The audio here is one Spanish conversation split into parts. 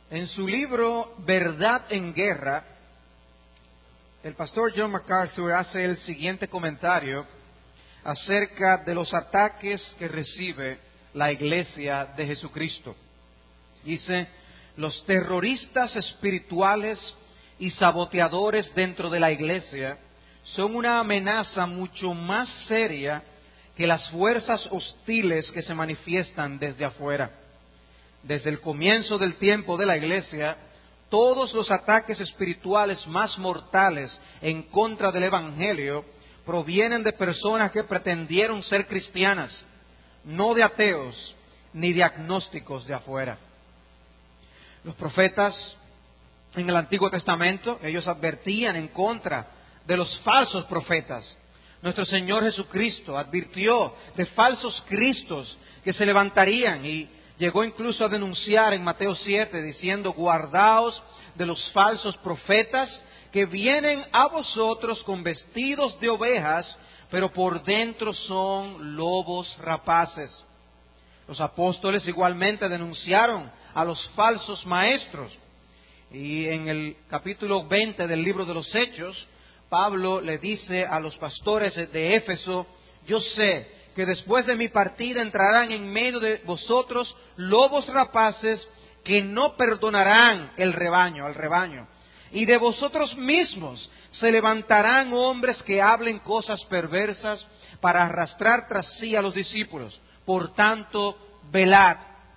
En su libro Verdad en Guerra, el pastor John MacArthur hace el siguiente comentario acerca de los ataques que recibe la Iglesia de Jesucristo. Dice: los terroristas espirituales y saboteadores dentro de la Iglesia son una amenaza mucho más seria que las fuerzas hostiles que se manifiestan desde afuera. Desde el comienzo del tiempo de la Iglesia, todos los ataques espirituales más mortales en contra del Evangelio provienen de personas que pretendieron ser cristianas, no de ateos ni de agnósticos de afuera. Los profetas en el Antiguo Testamento, ellos advertían en contra de los falsos profetas. Nuestro Señor Jesucristo advirtió de falsos cristos que se levantarían y llegó incluso a denunciar en Mateo 7 diciendo: guardaos de los falsos profetas que vienen a vosotros con vestidos de ovejas, pero por dentro son lobos rapaces. Los apóstoles igualmente denunciaron a los falsos maestros. Y en el capítulo 20 del libro de los Hechos, Pablo le dice a los pastores de Éfeso: yo sé que después de mi partida entrarán en medio de vosotros lobos rapaces que no perdonarán al rebaño. Y de vosotros mismos se levantarán hombres que hablen cosas perversas para arrastrar tras sí a los discípulos. Por tanto, velad.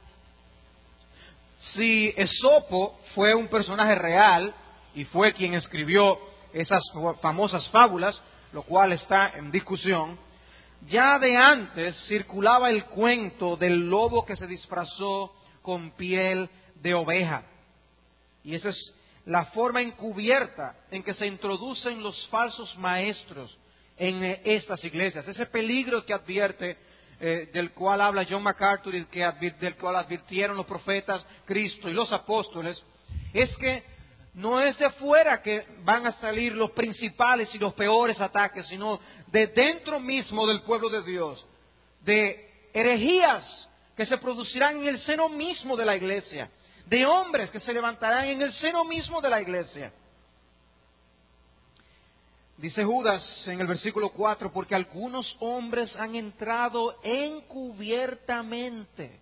Si Esopo fue un personaje real y fue quien escribió esas famosas fábulas, lo cual está en discusión, ya de antes circulaba el cuento del lobo que se disfrazó con piel de oveja. Y esa es la forma encubierta en que se introducen los falsos maestros en estas iglesias. Ese peligro que advierte, del cual habla John MacArthur y del cual advirtieron los profetas, Cristo y los apóstoles, es que no es de afuera que van a salir los principales y los peores ataques, sino de dentro mismo del pueblo de Dios, de herejías que se producirán en el seno mismo de la iglesia, de hombres que se levantarán en el seno mismo de la iglesia. Dice Judas en el versículo 4, porque algunos hombres han entrado encubiertamente,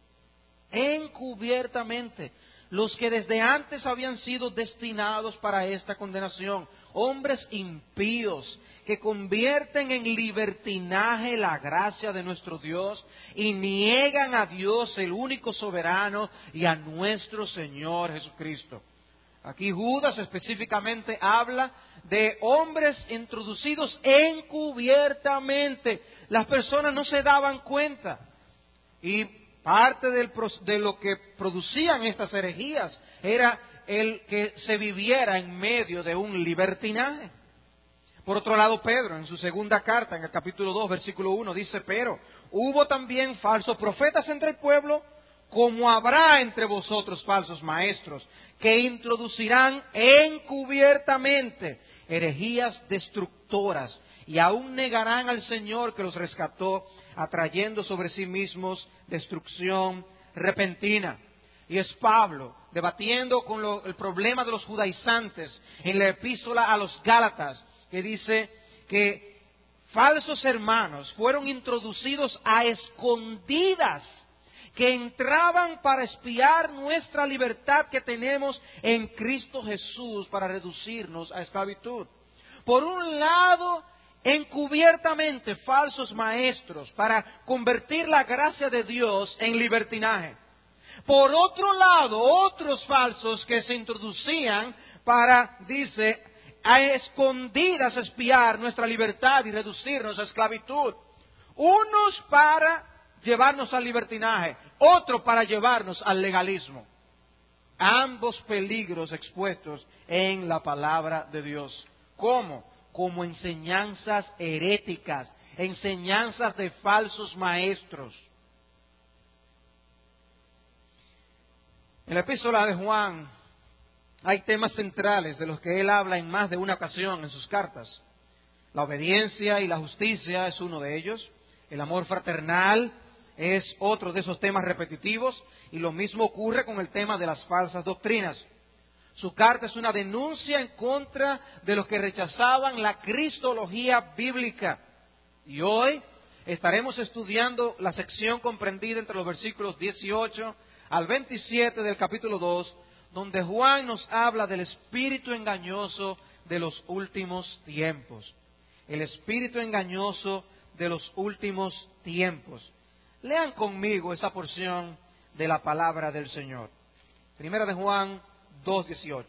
los que desde antes habían sido destinados para esta condenación, hombres impíos que convierten en libertinaje la gracia de nuestro Dios y niegan a Dios, el único soberano, y a nuestro Señor Jesucristo. Aquí Judas específicamente habla de hombres introducidos encubiertamente. Las personas no se daban cuenta. Y parte de lo que producían estas herejías era el que se viviera en medio de un libertinaje. Por otro lado, Pedro, en su segunda carta, en el capítulo 2, versículo 1, dice: pero hubo también falsos profetas entre el pueblo, como habrá entre vosotros falsos maestros, que introducirán encubiertamente herejías destructoras, y aún negarán al Señor que los rescató, atrayendo sobre sí mismos destrucción repentina. Y es Pablo debatiendo con el problema de los judaizantes en la epístola a los Gálatas, que dice que falsos hermanos fueron introducidos a escondidas, que entraban para espiar nuestra libertad que tenemos en Cristo Jesús para reducirnos a esclavitud. Por un lado, encubiertamente falsos maestros para convertir la gracia de Dios en libertinaje. Por otro lado, otros falsos que se introducían para, dice, a escondidas espiar nuestra libertad y reducirnos a esclavitud. Unos para llevarnos al libertinaje, otro para llevarnos al legalismo. Ambos peligros expuestos en la palabra de Dios. ¿Cómo? Como enseñanzas heréticas, enseñanzas de falsos maestros. En la epístola de Juan hay temas centrales de los que él habla en más de una ocasión en sus cartas. La obediencia y la justicia es uno de ellos, el amor fraternal, es otro de esos temas repetitivos, y lo mismo ocurre con el tema de las falsas doctrinas. Su carta es una denuncia en contra de los que rechazaban la cristología bíblica. Y hoy estaremos estudiando la sección comprendida entre los versículos 18 al 27 del capítulo 2, donde Juan nos habla del espíritu engañoso de los últimos tiempos. El espíritu engañoso de los últimos tiempos. Lean conmigo esa porción de la palabra del Señor. Primera de Juan 2:18.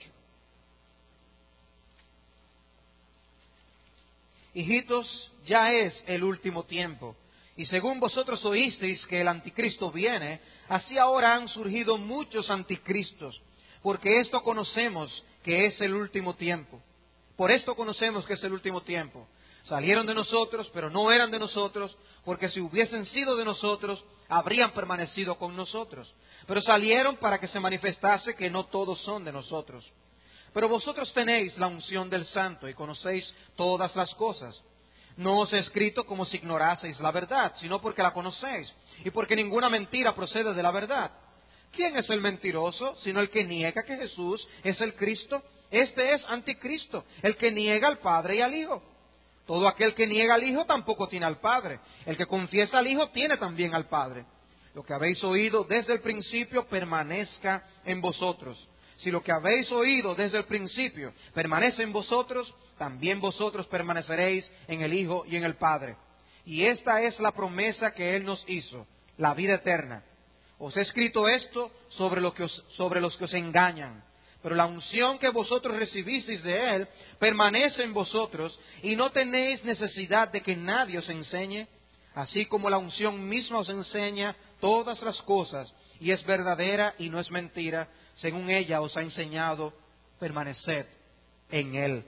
Hijitos, ya es el último tiempo, y según vosotros oísteis que el anticristo viene, así ahora han surgido muchos anticristos, porque esto conocemos que es el último tiempo. Por esto conocemos que es el último tiempo. Salieron de nosotros, pero no eran de nosotros, porque si hubiesen sido de nosotros, habrían permanecido con nosotros. Pero salieron para que se manifestase que no todos son de nosotros. Pero vosotros tenéis la unción del Santo y conocéis todas las cosas. No os he escrito como si ignoraseis la verdad, sino porque la conocéis, y porque ninguna mentira procede de la verdad. ¿Quién es el mentiroso, sino el que niega que Jesús es el Cristo? Este es anticristo, el que niega al Padre y al Hijo. Todo aquel que niega al Hijo tampoco tiene al Padre. El que confiesa al Hijo tiene también al Padre. Lo que habéis oído desde el principio permanezca en vosotros. Si lo que habéis oído desde el principio permanece en vosotros, también vosotros permaneceréis en el Hijo y en el Padre. Y esta es la promesa que Él nos hizo, la vida eterna. Os he escrito esto sobre los que os engañan. Pero la unción que vosotros recibisteis de Él permanece en vosotros y no tenéis necesidad de que nadie os enseñe, así como la unción misma os enseña todas las cosas y es verdadera y no es mentira, según ella os ha enseñado, permaneced en Él.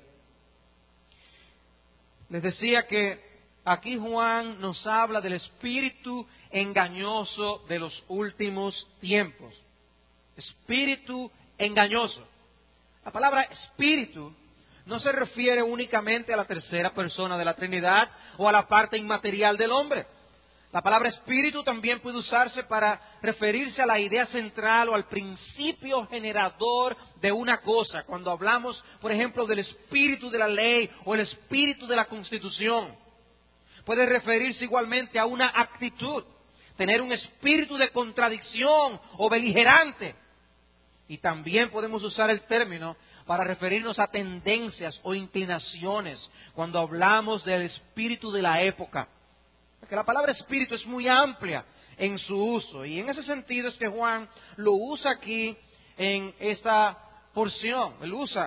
Les decía que aquí Juan nos habla del espíritu engañoso de los últimos tiempos. Espíritu engañoso. La palabra espíritu no se refiere únicamente a la tercera persona de la Trinidad o a la parte inmaterial del hombre. La palabra espíritu también puede usarse para referirse a la idea central o al principio generador de una cosa. Cuando hablamos, por ejemplo, del espíritu de la ley o el espíritu de la Constitución, puede referirse igualmente a una actitud, tener un espíritu de contradicción o beligerante. Y también podemos usar el término para referirnos a tendencias o inclinaciones cuando hablamos del espíritu de la época. Porque la palabra espíritu es muy amplia en su uso, y en ese sentido es que Juan lo usa aquí en esta porción. Él usa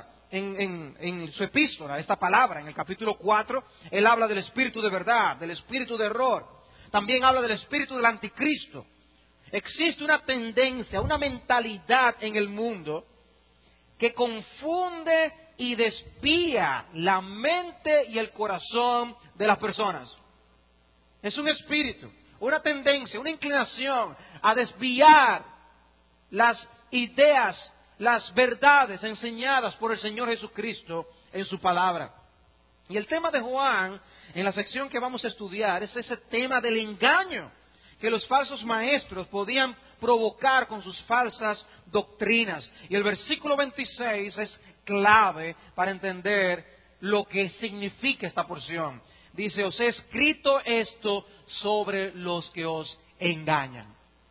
en su epístola esta palabra. En el capítulo 4, él habla del espíritu de verdad, del espíritu de error. También habla del espíritu del anticristo. Existe una tendencia, una mentalidad en el mundo que confunde y desvía la mente y el corazón de las personas. Es un espíritu, una tendencia, una inclinación a desviar las ideas, las verdades enseñadas por el Señor Jesucristo en su palabra. Y el tema de Juan, en la sección que vamos a estudiar, es ese tema del engaño que los falsos maestros podían provocar con sus falsas doctrinas. Y el versículo 26 es clave para entender lo que significa esta porción. Dice, os he escrito esto sobre los que os engañan.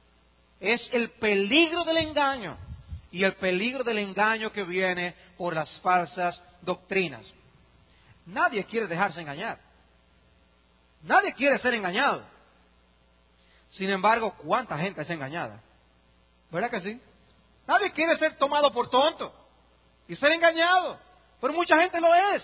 Es el peligro del engaño y el peligro del engaño que viene por las falsas doctrinas. Nadie quiere dejarse engañar. Nadie quiere ser engañado. Sin embargo, ¿cuánta gente es engañada? ¿Verdad que sí? Nadie quiere ser tomado por tonto y ser engañado, pero mucha gente lo es.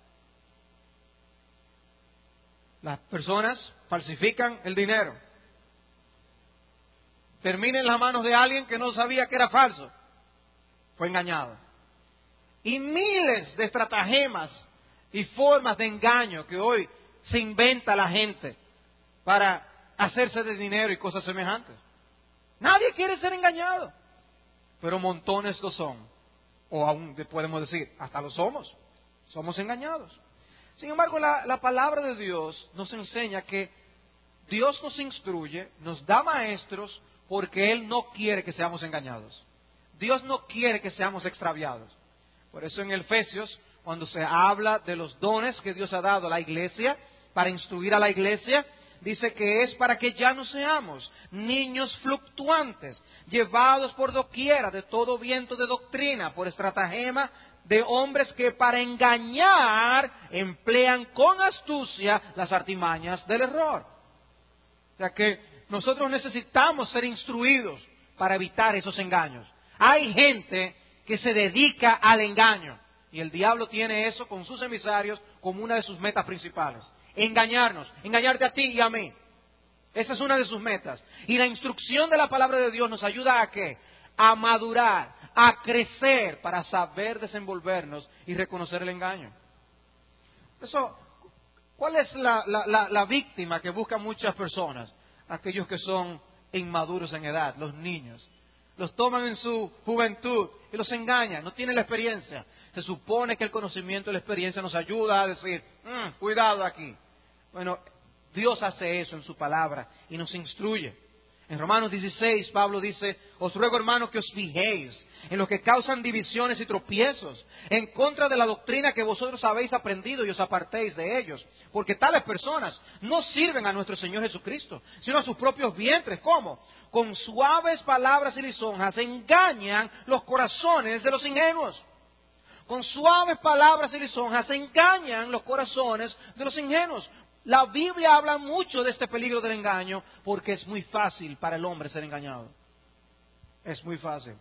Las personas falsifican el dinero. Termina en las manos de alguien que no sabía que era falso. Fue engañado. Y miles de estratagemas y formas de engaño que hoy se inventa la gente para hacerse de dinero y cosas semejantes. Nadie quiere ser engañado, pero montones lo son. O aún podemos decir, hasta lo somos. Somos engañados. Sin embargo, la palabra de Dios nos enseña que Dios nos instruye, nos da maestros, porque Él no quiere que seamos engañados. Dios no quiere que seamos extraviados. Por eso en Efesios, cuando se habla de los dones que Dios ha dado a la iglesia, para instruir a la iglesia, dice que es para que ya no seamos niños fluctuantes, llevados por doquiera de todo viento de doctrina, por estratagema de hombres que para engañar emplean con astucia las artimañas del error. O sea que nosotros necesitamos ser instruidos para evitar esos engaños. Hay gente que se dedica al engaño y el diablo tiene eso con sus emisarios como una de sus metas principales. Engañarnos, engañarte a ti y a mí. Esa es una de sus metas. Y la instrucción de la palabra de Dios nos ayuda a ¿qué? A madurar, a crecer para saber desenvolvernos y reconocer el engaño. Eso, ¿cuál es la víctima que buscan muchas personas? Aquellos que son inmaduros en edad, los niños. Los toman en su juventud y los engañan, no tienen la experiencia. Se supone que el conocimiento y la experiencia nos ayuda a decir, cuidado aquí. Bueno, Dios hace eso en su palabra y nos instruye. En Romanos 16, Pablo dice, os ruego, hermanos, que os fijéis en los que causan divisiones y tropiezos, en contra de la doctrina que vosotros habéis aprendido y os apartéis de ellos. Porque tales personas no sirven a nuestro Señor Jesucristo, sino a sus propios vientres. ¿Cómo? Con suaves palabras y lisonjas engañan los corazones de los ingenuos. Con suaves palabras y lisonjas engañan los corazones de los ingenuos. La Biblia habla mucho de este peligro del engaño porque es muy fácil para el hombre ser engañado. Es muy fácil.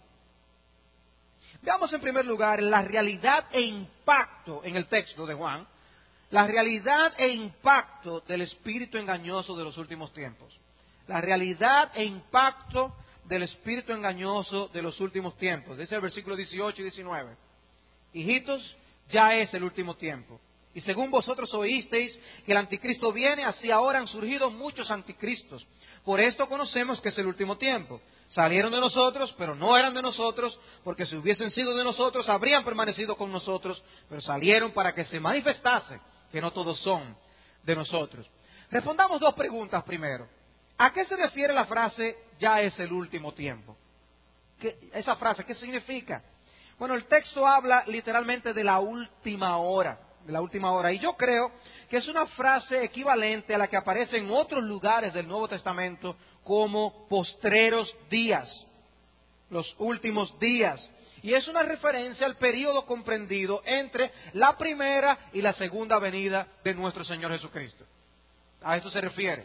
Veamos en primer lugar la realidad e impacto en el texto de Juan, la realidad e impacto del espíritu engañoso de los últimos tiempos. La realidad e impacto del espíritu engañoso de los últimos tiempos. Dice el versículo 18 y 19. Hijitos, ya es el último tiempo. Y según vosotros oísteis que el anticristo viene, así ahora han surgido muchos anticristos. Por esto conocemos que es el último tiempo. Salieron de nosotros, pero no eran de nosotros, porque si hubiesen sido de nosotros, habrían permanecido con nosotros, pero salieron para que se manifestase que no todos son de nosotros. Respondamos dos preguntas primero. ¿A qué se refiere la frase, ya es el último tiempo? Esa frase, ¿qué significa? Bueno, el texto habla literalmente de la última hora. Y yo creo que es una frase equivalente a la que aparece en otros lugares del Nuevo Testamento como postreros días, los últimos días. Y es una referencia al periodo comprendido entre la primera y la segunda venida de nuestro Señor Jesucristo. A esto se refiere.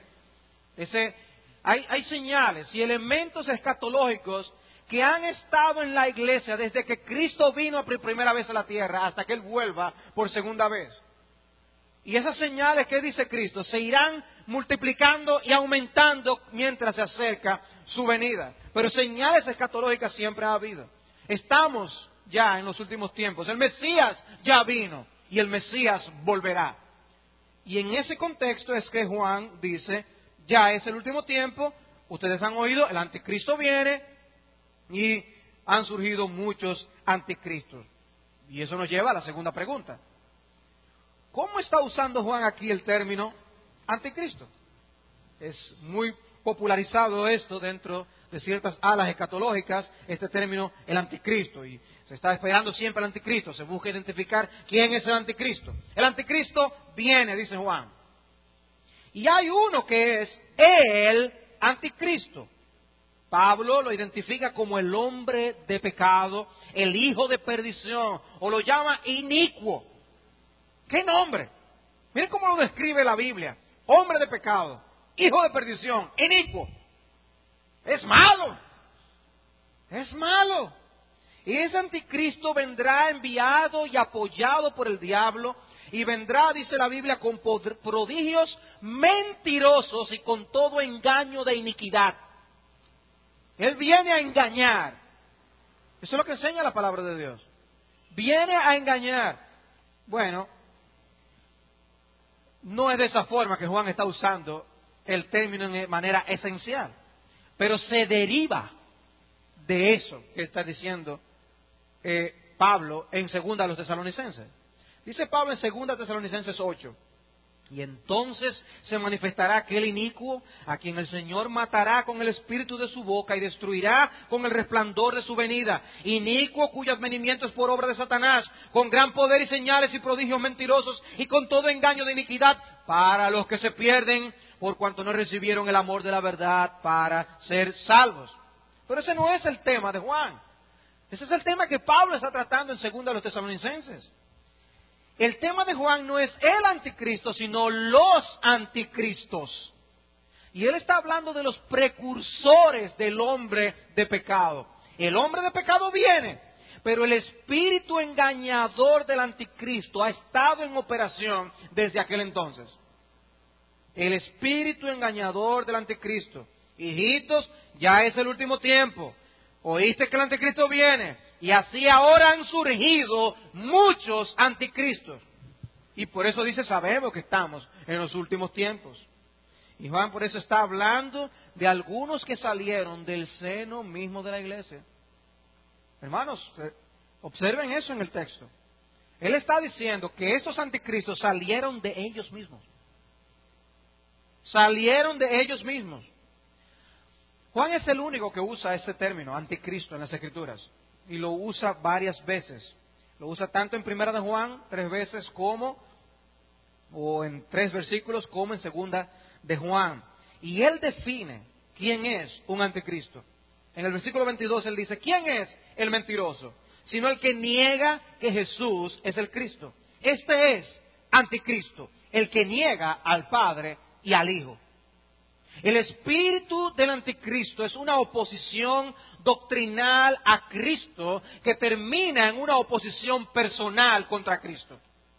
Hay señales y elementos escatológicos que han estado en la iglesia desde que Cristo vino por primera vez a la tierra hasta que Él vuelva por segunda vez. Y esas señales, ¿qué dice Cristo? Se irán multiplicando y aumentando mientras se acerca su venida. Pero señales escatológicas siempre ha habido. Estamos ya en los últimos tiempos. El Mesías ya vino y el Mesías volverá. Y en ese contexto es que Juan dice, ya es el último tiempo, ustedes han oído, el anticristo viene, y han surgido muchos anticristos. Y eso nos lleva a la segunda pregunta. ¿Cómo está usando Juan aquí el término anticristo? Es muy popularizado esto dentro de ciertas alas escatológicas, este término, el anticristo. Y se está esperando siempre el anticristo, se busca identificar quién es el anticristo. El anticristo viene, dice Juan. Y hay uno que es el anticristo. Pablo lo identifica como el hombre de pecado, el hijo de perdición, o lo llama inicuo. ¿Qué nombre? Miren cómo lo describe la Biblia. Hombre de pecado, hijo de perdición, inicuo. Es malo. Es malo. Y ese anticristo vendrá enviado y apoyado por el diablo, y vendrá, dice la Biblia, con prodigios mentirosos y con todo engaño de iniquidad. Él viene a engañar. Eso es lo que enseña la palabra de Dios. Viene a engañar. Bueno, no es de esa forma que Juan está usando el término de manera esencial, pero se deriva de eso que está diciendo Pablo en 2 a los Tesalonicenses. Dice Pablo en 2 Tesalonicenses 8, Y entonces se manifestará aquel inicuo, a quien el Señor matará con el espíritu de su boca y destruirá con el resplandor de su venida. Inicuo cuyo advenimiento es por obra de Satanás, con gran poder y señales y prodigios mentirosos y con todo engaño de iniquidad para los que se pierden, por cuanto no recibieron el amor de la verdad para ser salvos. Pero ese no es el tema de Juan. Ese es el tema que Pablo está tratando en 2 de los Tesalonicenses. El tema de Juan no es el anticristo, sino los anticristos. Y él está hablando de los precursores del hombre de pecado. El hombre de pecado viene, pero el espíritu engañador del anticristo ha estado en operación desde aquel entonces. El espíritu engañador del anticristo. Hijitos, ya es el último tiempo. Oíste que el anticristo viene. Y así ahora han surgido muchos anticristos. Y por eso dice, sabemos que estamos en los últimos tiempos. Y Juan por eso está hablando de algunos que salieron del seno mismo de la iglesia. Hermanos, observen eso en el texto. Él está diciendo que estos anticristos salieron de ellos mismos. Salieron de ellos mismos. Juan es el único que usa ese término, anticristo, en las Escrituras. Y lo usa varias veces. Lo usa tanto en 1 de Juan 3 veces o en 3 versículos, como en 2 de Juan. Y él define quién es un anticristo. En el versículo 22 él dice, ¿quién es el mentiroso? Sino el que niega que Jesús es el Cristo. Este es anticristo, el que niega al Padre y al Hijo. El espíritu del anticristo es una oposición doctrinal a Cristo que termina en una oposición personal contra Cristo.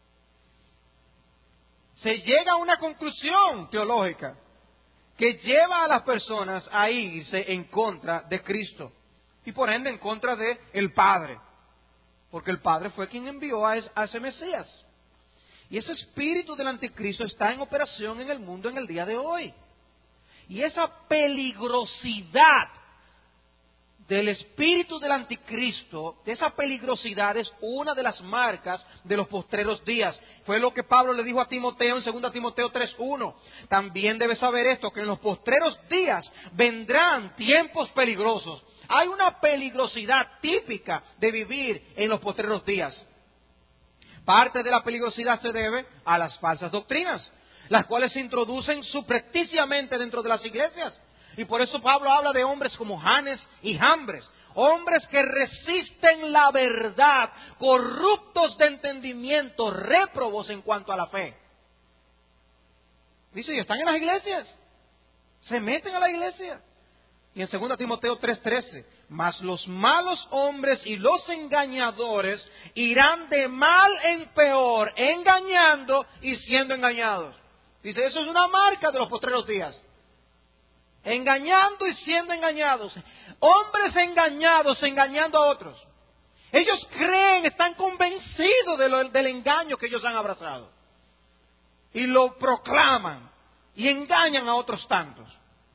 Se llega a una conclusión teológica que lleva a las personas a irse en contra de Cristo y por ende en contra de el Padre, porque el Padre fue quien envió a ese Mesías. Y ese espíritu del anticristo está en operación en el mundo en el día de hoy. Y esa peligrosidad del espíritu del anticristo, esa peligrosidad es una de las marcas de los postreros días. Fue lo que Pablo le dijo a Timoteo en 2 Timoteo 3:1. También debes saber esto, que en los postreros días vendrán tiempos peligrosos. Hay una peligrosidad típica de vivir en los postreros días. Parte de la peligrosidad se debe a las falsas doctrinas, las cuales se introducen subrepticiamente dentro de las iglesias. Y por eso Pablo habla de hombres como Janes y Jambres, hombres que resisten la verdad, corruptos de entendimiento, réprobos en cuanto a la fe. Dice, y están en las iglesias, se meten a la iglesia. Y en 2 Timoteo 3:13, mas los malos hombres y los engañadores irán de mal en peor, engañando y siendo engañados. Dice, eso es una marca de los postreros días. Engañando y siendo engañados. Hombres engañados, engañando a otros. Ellos creen, están convencidos del engaño que ellos han abrazado. Y lo proclaman. Y engañan a otros tantos.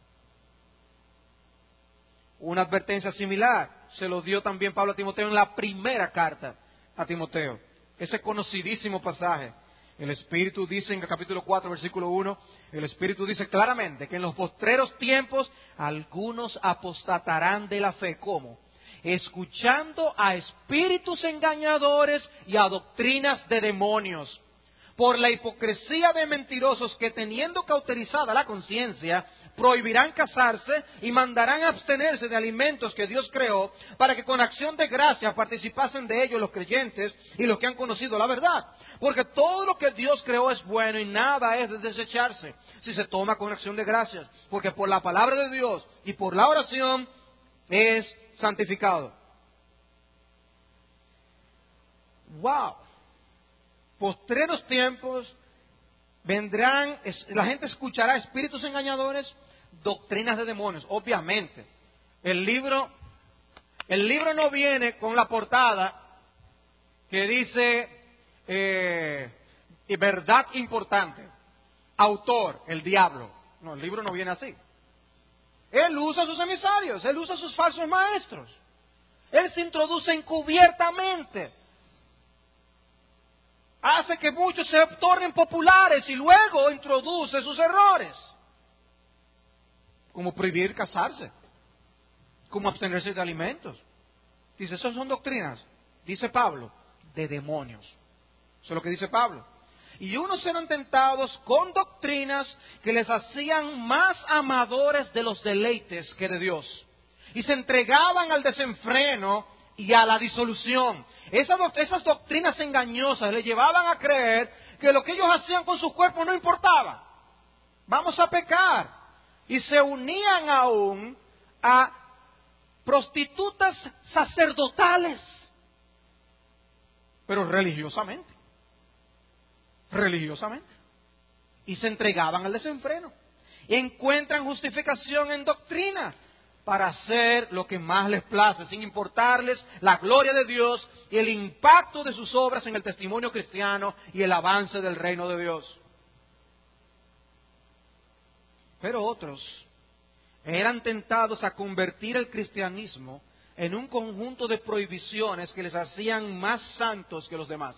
Una advertencia similar se lo dio también Pablo a Timoteo en la primera carta a Timoteo. Ese conocidísimo pasaje. El Espíritu dice en el capítulo 4, versículo 1, el Espíritu dice claramente que en los postreros tiempos algunos apostatarán de la fe. ¿Cómo? Escuchando a espíritus engañadores y a doctrinas de demonios. Por la hipocresía de mentirosos que teniendo cauterizada la conciencia, prohibirán casarse y mandarán abstenerse de alimentos que Dios creó para que con acción de gracia participasen de ellos los creyentes y los que han conocido la verdad. Porque todo lo que Dios creó es bueno y nada es de desecharse si se toma con acción de gracias. Porque por la palabra de Dios y por la oración es santificado. ¡Wow! Postreros tiempos vendrán, la gente escuchará espíritus engañadores, doctrinas de demonios. Obviamente, el libro no viene con la portada que dice verdad importante, autor, el diablo. No, el libro no viene así. Él usa sus emisarios, él usa sus falsos maestros. Él se introduce encubiertamente. hace que muchos se tornen populares y luego introduce sus errores, como prohibir casarse, como abstenerse de alimentos. Dice, esas son doctrinas, dice Pablo, de demonios. Eso es lo que dice Pablo. Y unos eran tentados con doctrinas que les hacían más amadores de los deleites que de Dios. Y se entregaban al desenfreno y a la disolución. Esas doctrinas engañosas les llevaban a creer que lo que ellos hacían con sus cuerpos no importaba. Vamos a pecar. Y se unían aún a prostitutas sacerdotales, pero religiosamente. Y se entregaban al desenfreno. Y encuentran justificación en doctrina para hacer lo que más les place, sin importarles la gloria de Dios y el impacto de sus obras en el testimonio cristiano y el avance del reino de Dios. Pero otros eran tentados a convertir el cristianismo en un conjunto de prohibiciones que les hacían más santos que los demás.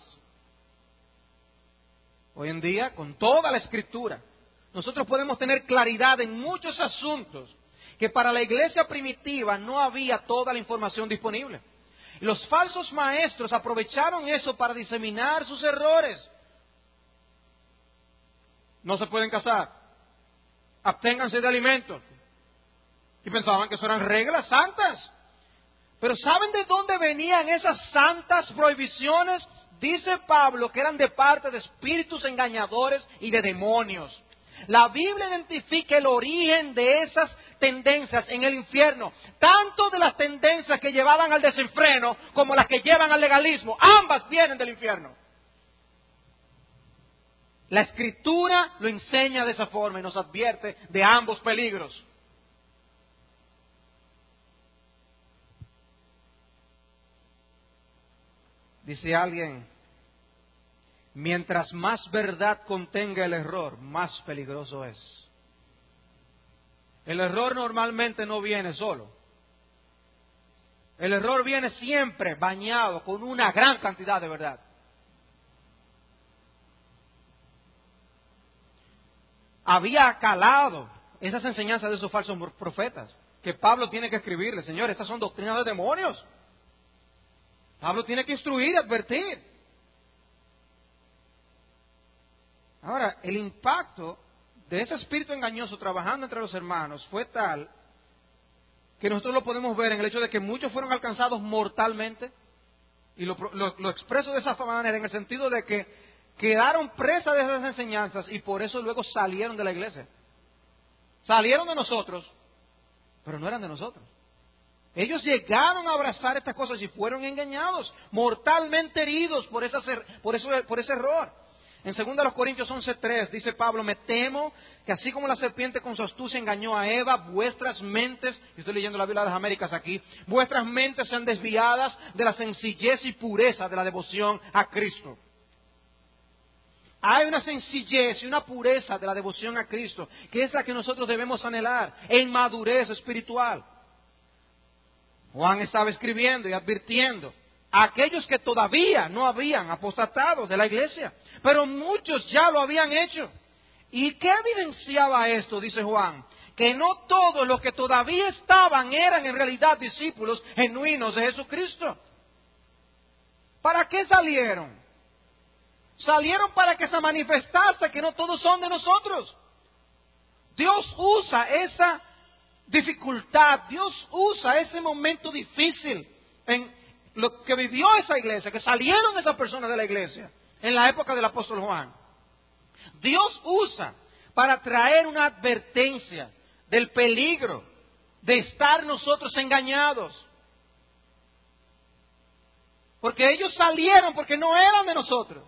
Hoy en día, con toda la Escritura, nosotros podemos tener claridad en muchos asuntos que para la iglesia primitiva no había toda la información disponible. Y los falsos maestros aprovecharon eso para diseminar sus errores. No se pueden casar, absténganse de alimentos. Y pensaban que eso eran reglas santas. Pero ¿saben de dónde venían esas santas prohibiciones? Dice Pablo que eran de parte de espíritus engañadores y de demonios. La Biblia identifica el origen de esas tendencias en el infierno, tanto de las tendencias que llevaban al desenfreno como las que llevan al legalismo. Ambas vienen del infierno. La Escritura lo enseña de esa forma y nos advierte de ambos peligros. Dice alguien, mientras más verdad contenga el error, más peligroso es. El error normalmente no viene solo. El error viene siempre bañado con una gran cantidad de verdad. Había calado esas enseñanzas de esos falsos profetas, que Pablo tiene que escribirle, Señor, estas son doctrinas de demonios. Pablo tiene que instruir y advertir. Ahora, el impacto de ese espíritu engañoso trabajando entre los hermanos fue tal que nosotros lo podemos ver en el hecho de que muchos fueron alcanzados mortalmente, y lo expreso de esa manera en el sentido de que quedaron presas de esas enseñanzas y por eso luego salieron de la iglesia. Salieron de nosotros, pero no eran de nosotros. Ellos llegaron a abrazar estas cosas y fueron engañados, mortalmente heridos por ese error. En 2 Corintios 11:3 dice Pablo, me temo que así como la serpiente con su astucia engañó a Eva, vuestras mentes, estoy leyendo la Biblia de las Américas aquí, vuestras mentes sean desviadas de la sencillez y pureza de la devoción a Cristo. Hay una sencillez y una pureza de la devoción a Cristo, que es la que nosotros debemos anhelar en madurez espiritual. Juan estaba escribiendo y advirtiendo a aquellos que todavía no habían apostatado de la iglesia, pero muchos ya lo habían hecho. ¿Y qué evidenciaba esto? Dice Juan, que no todos los que todavía estaban eran en realidad discípulos genuinos de Jesucristo. ¿Para qué salieron? Salieron para que se manifestase que no todos son de nosotros. Dios usa esa dificultad, Dios usa ese momento difícil en lo que vivió esa iglesia, que salieron esas personas de la iglesia en la época del apóstol Juan. Dios usa para traer una advertencia del peligro de estar nosotros engañados. Porque ellos salieron porque no eran de nosotros.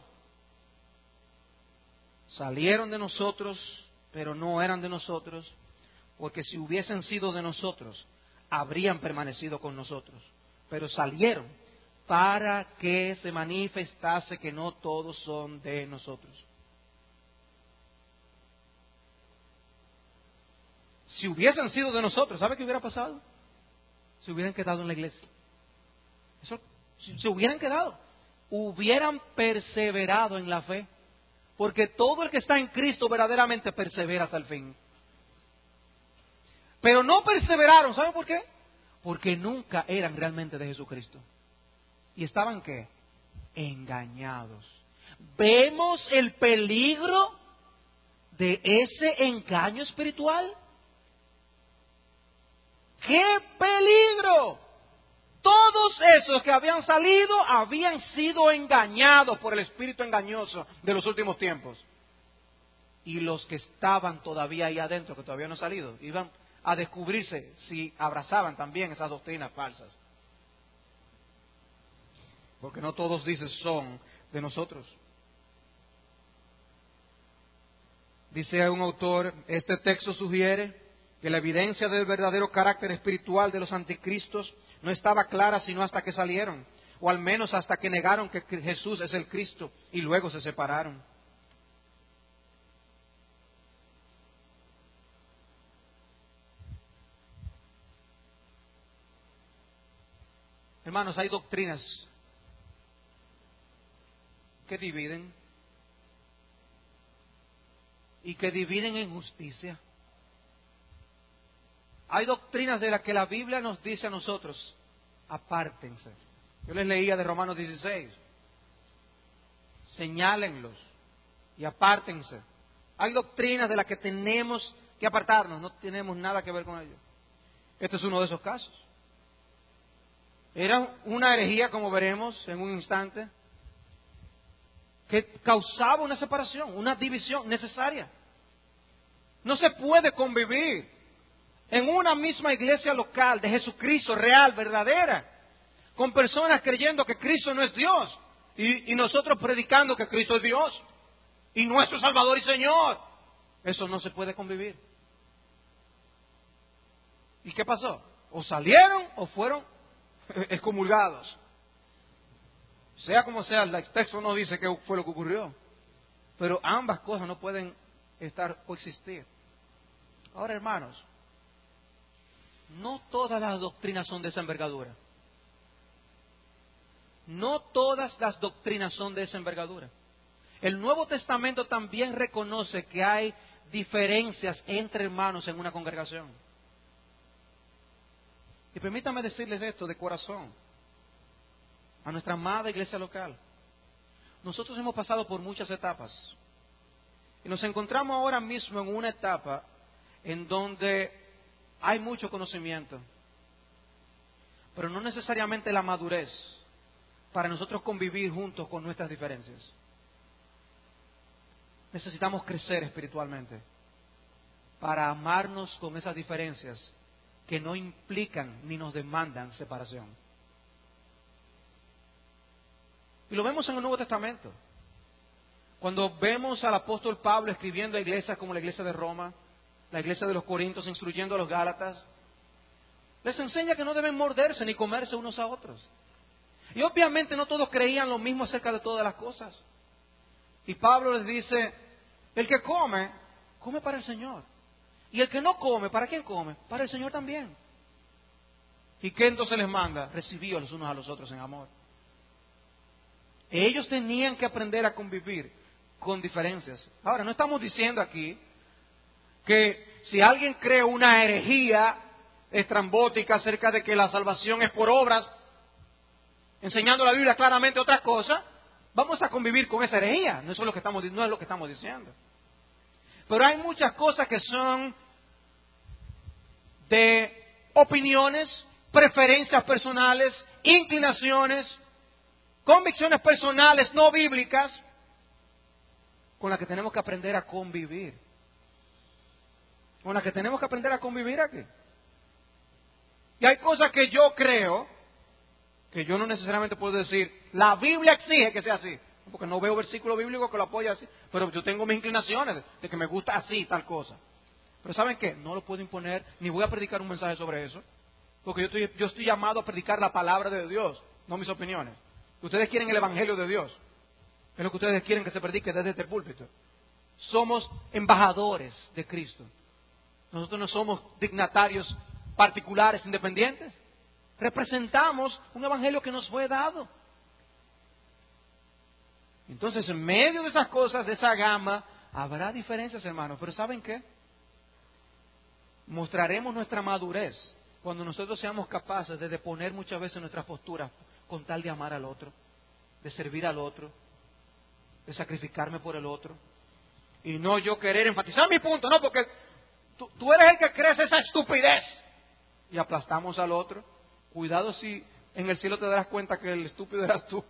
Salieron de nosotros, pero no eran de nosotros, porque si hubiesen sido de nosotros, habrían permanecido con nosotros. Pero salieron para que se manifestase que no todos son de nosotros. Si hubiesen sido de nosotros, ¿sabe qué hubiera pasado? Se hubieran quedado en la iglesia. Se hubieran quedado. hubieran perseverado en la fe. Porque todo el que está en Cristo verdaderamente persevera hasta el fin. Pero no perseveraron, ¿saben por qué? Porque nunca eran realmente de Jesucristo. ¿Y estaban qué? Engañados. ¿Vemos el peligro de ese engaño espiritual? ¡Qué peligro! Todos esos que habían salido habían sido engañados por el espíritu engañoso de los últimos tiempos. Y los que estaban todavía ahí adentro, que todavía no han salido, iban a descubrirse si abrazaban también esas doctrinas falsas. Porque no todos dicen son de nosotros. Dice un autor, este texto sugiere que la evidencia del verdadero carácter espiritual de los anticristos no estaba clara sino hasta que salieron, o al menos hasta que negaron que Jesús es el Cristo y luego se separaron. Hermanos, hay doctrinas que dividen y que dividen en justicia. Hay doctrinas de las que la Biblia nos dice a nosotros, apártense. Yo les leía de Romanos 16, señálenlos y apártense. Hay doctrinas de las que tenemos que apartarnos, no tenemos nada que ver con ello. Este es uno de esos casos. Era una herejía, como veremos en un instante, que causaba una separación, una división necesaria. No se puede convivir en una misma iglesia local de Jesucristo real, verdadera, con personas creyendo que Cristo no es Dios y nosotros predicando que Cristo es Dios y nuestro Salvador y Señor. Eso no se puede convivir. ¿Y qué pasó? O salieron o fueron excomulgados. Sea como sea, el texto no dice qué fue lo que ocurrió, pero ambas cosas no pueden coexistir. Ahora, hermanos, no todas las doctrinas son de esa envergadura. No todas las doctrinas son de esa envergadura. El Nuevo Testamento también reconoce que hay diferencias entre hermanos en una congregación. Y permítanme decirles esto de corazón, a nuestra amada iglesia local. Nosotros hemos pasado por muchas etapas. Y nos encontramos ahora mismo en una etapa en donde hay mucho conocimiento, pero no necesariamente la madurez para nosotros convivir juntos con nuestras diferencias. Necesitamos crecer espiritualmente para amarnos con esas diferencias que no implican ni nos demandan separación. Y lo vemos en el Nuevo Testamento. Cuando vemos al apóstol Pablo escribiendo a iglesias como la iglesia de Roma, la iglesia de los Corintios, instruyendo a los Gálatas, les enseña que no deben morderse ni comerse unos a otros. Y obviamente no todos creían lo mismo acerca de todas las cosas. Y Pablo les dice, el que come, come para el Señor. Y el que no come, ¿para quién come? Para el Señor también. ¿Y qué entonces les manda? Recibíos los unos a los otros en amor. Ellos tenían que aprender a convivir con diferencias. Ahora, no estamos diciendo aquí que si alguien cree una herejía estrambótica acerca de que la salvación es por obras, enseñando la Biblia claramente otras cosas, vamos a convivir con esa herejía. No es lo que estamos diciendo. Pero hay muchas cosas que son de opiniones, preferencias personales, inclinaciones, convicciones personales no bíblicas, con las que tenemos que aprender a convivir. Con las que tenemos que aprender a convivir aquí. Y hay cosas que yo creo, que yo no necesariamente puedo decir, la Biblia exige que sea así, porque no veo versículo bíblico que lo apoye así, pero yo tengo mis inclinaciones de que me gusta así tal cosa. Pero ¿saben qué? No lo puedo imponer, ni voy a predicar un mensaje sobre eso, porque yo estoy llamado a predicar la palabra de Dios, no mis opiniones. Ustedes quieren el Evangelio de Dios, es lo que ustedes quieren que se predique desde este púlpito. Somos embajadores de Cristo. Nosotros no somos dignatarios particulares, independientes. Representamos un evangelio que nos fue dado. Entonces, en medio de esas cosas, de esa gama, habrá diferencias, hermanos. Pero ¿saben qué? Mostraremos nuestra madurez cuando nosotros seamos capaces de deponer muchas veces nuestras posturas con tal de amar al otro, de servir al otro, de sacrificarme por el otro. Y no yo querer enfatizar mi punto, no, porque tú eres el que crees esa estupidez. Y aplastamos al otro. Cuidado si en el cielo te darás cuenta que el estúpido eras tú.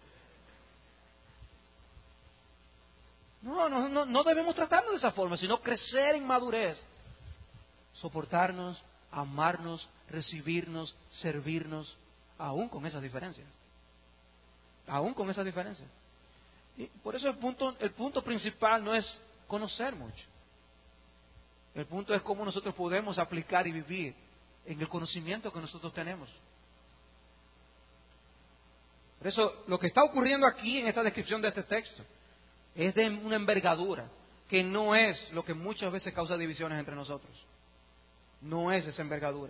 No debemos tratarnos de esa forma, sino crecer en madurez. Soportarnos, amarnos, recibirnos, servirnos, aún con esas diferencias. Aún con esas diferencias. Y por eso el punto principal no es conocer mucho. El punto es cómo nosotros podemos aplicar y vivir en el conocimiento que nosotros tenemos. Por eso, lo que está ocurriendo aquí en esta descripción de este texto es de una envergadura que no es lo que muchas veces causa divisiones entre nosotros. No es esa envergadura.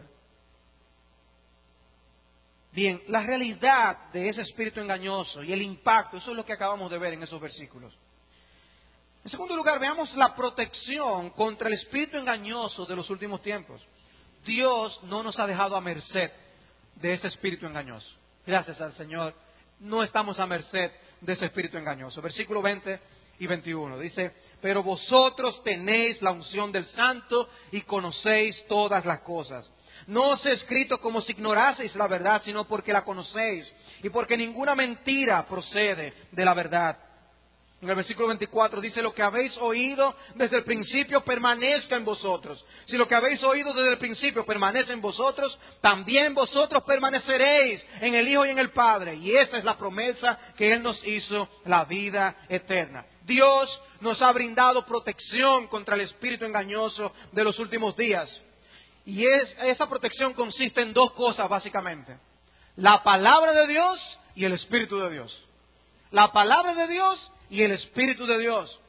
Bien, la realidad de ese espíritu engañoso y el impacto, eso es lo que acabamos de ver en esos versículos. En segundo lugar, veamos la protección contra el espíritu engañoso de los últimos tiempos. Dios no nos ha dejado a merced de ese espíritu engañoso. Gracias al Señor, no estamos a merced de ese espíritu engañoso. Versículo 20 y 21 dice: pero vosotros tenéis la unción del Santo y conocéis todas las cosas. No os he escrito como si ignoraseis la verdad, sino porque la conocéis y porque ninguna mentira procede de la verdad. En el versículo 24 dice: lo que habéis oído desde el principio permanezca en vosotros. Si lo que habéis oído desde el principio permanece en vosotros, también vosotros permaneceréis en el Hijo y en el Padre. Y esta es la promesa que Él nos hizo, la vida eterna. Dios nos ha brindado protección contra el espíritu engañoso de los últimos días. Y esa protección consiste en dos cosas básicamente: la palabra de Dios y el Espíritu de Dios. La palabra de Dios y el Espíritu de Dios.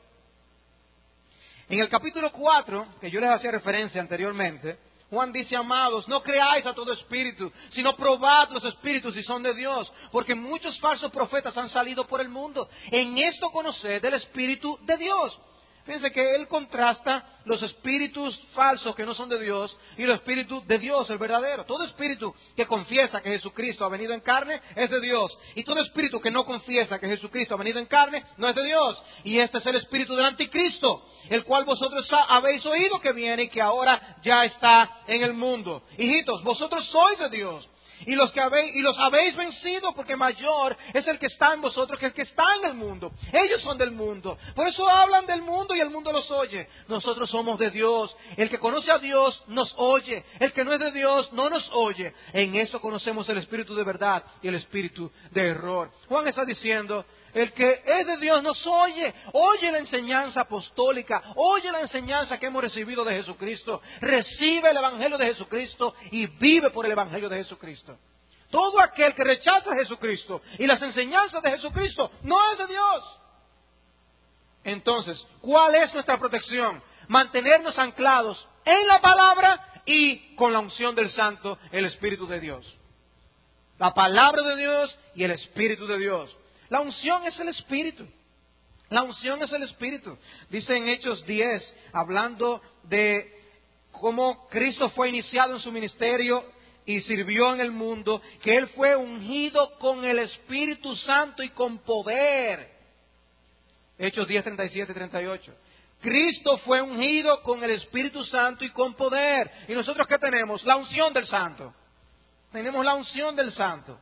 En el capítulo 4, que yo les hacía referencia anteriormente, Juan dice: amados, no creáis a todo espíritu, sino probad los espíritus si son de Dios, porque muchos falsos profetas han salido por el mundo. En esto conoced el Espíritu de Dios. Fíjense que él contrasta los espíritus falsos que no son de Dios y los espíritus de Dios, el verdadero. Todo espíritu que confiesa que Jesucristo ha venido en carne es de Dios. Y todo espíritu que no confiesa que Jesucristo ha venido en carne no es de Dios. Y este es el espíritu del anticristo, el cual vosotros habéis oído que viene y que ahora ya está en el mundo. Hijitos, vosotros sois de Dios. Y los habéis vencido, porque mayor es el que está en vosotros que el que está en el mundo. Ellos son del mundo, por eso hablan del mundo y el mundo los oye. Nosotros somos de Dios. El que conoce a Dios nos oye. El que no es de Dios no nos oye. En eso conocemos el espíritu de verdad y el espíritu de error. Juan está diciendo: el que es de Dios nos oye, oye la enseñanza apostólica, oye la enseñanza que hemos recibido de Jesucristo, recibe el Evangelio de Jesucristo y vive por el Evangelio de Jesucristo. Todo aquel que rechaza a Jesucristo y las enseñanzas de Jesucristo no es de Dios. Entonces, ¿cuál es nuestra protección? Mantenernos anclados en la palabra y con la unción del Santo, el Espíritu de Dios. La palabra de Dios y el Espíritu de Dios. La unción es el Espíritu. La unción es el Espíritu. Dice en Hechos 10, hablando de cómo Cristo fue iniciado en su ministerio y sirvió en el mundo, que Él fue ungido con el Espíritu Santo y con poder. Hechos 10, 37 y 38. Cristo fue ungido con el Espíritu Santo y con poder. ¿Y nosotros qué tenemos? La unción del Santo. Tenemos la unción del Santo.